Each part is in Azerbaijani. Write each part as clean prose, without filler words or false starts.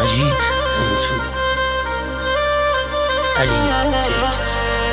مجید انتو علی تکس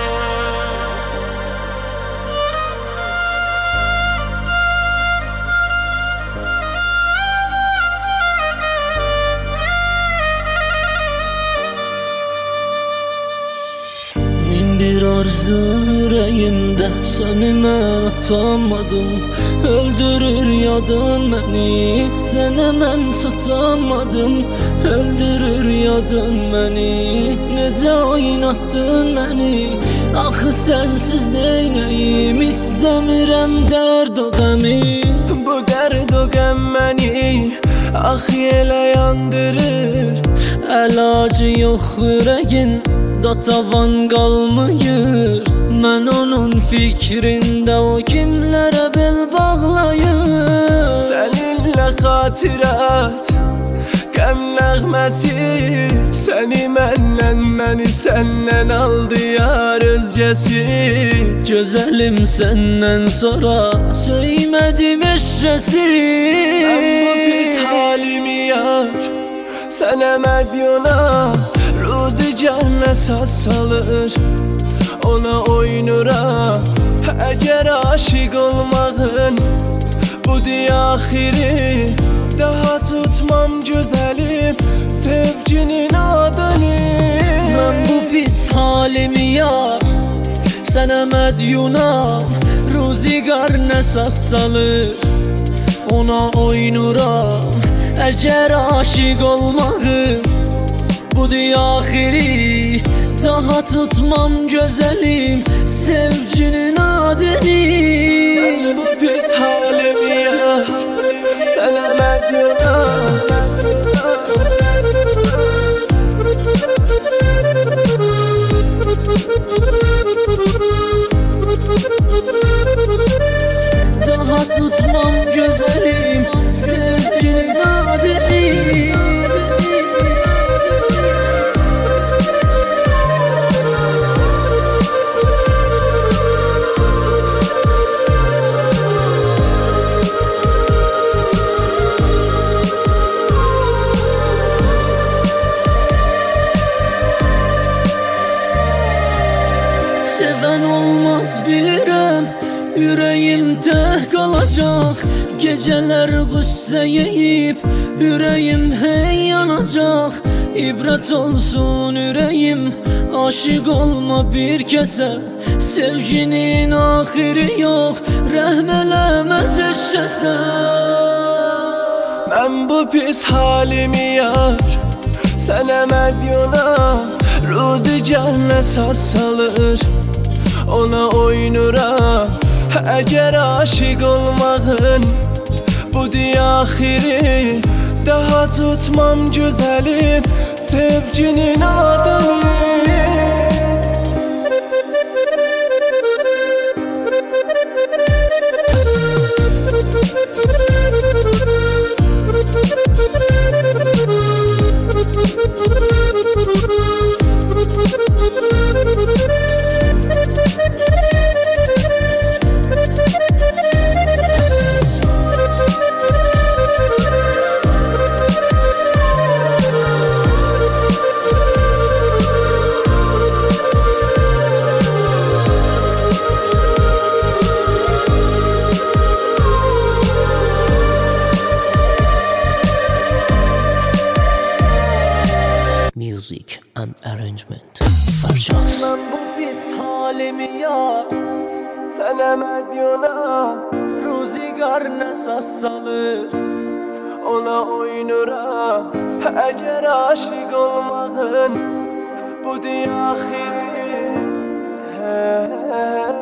Bir arzu yüreğimde seni mən atamadım. Öldürür yadın beni, sənə mən satamadım. Öldürür yadın beni, necə oynattın beni. Axı sənsiz neynəyim, istəmirəm dərd o qəmi. Bu dərd o qəm məni axı elə yandırır. Əlacı yox ürəyin da tavan qalmayır. Mən onun fikrində o kimlərə bel bağlayır. Səninlə xatirət qəm nəğməsi, səni məndən, məni səndən aldı yar özgəsi. Gözəlim səndən sonra söymədim eşrəsi. Mən bu pis halimi yar sənə mədyona, rudigan əsas salır ona oynuram. Əgər aşiq olmağın budur axiri, daha tutmam gözəlim sevginin adını. Mən bu pis halimi yar sənə mədyunam, ruzigar əsas salır ona oynuram. Əgər aşiq olmağın budur axiri, daha tutmam gözəlim sevginin adını. Mən bu pis halimi yar sənə mədyunam. Daha tutmam gözəlim sevginin adını. Seven olmaz bilirəm, ürəyimdə qalacaq. Gecələr qüssə yeyib, ürəyim hey yanacaq. İbrət olsun ürəyim, aşiq olma bir kəsə. Sevginin axiri yox, rəhm eləməz eşəsə. Mən bu pis halimi yar sənə mədyona, rudigan əsas salır ona oynuram. Əgər aşiq olmağın budur axiri, daha tutmam gözəlim sevginin adını. Music and arrangement Farcaz. Mən bu pis halimi yar sənə mədyona, ruzigar əsas salır ona oynuram. Əgər aşiq olmağın budur axiri,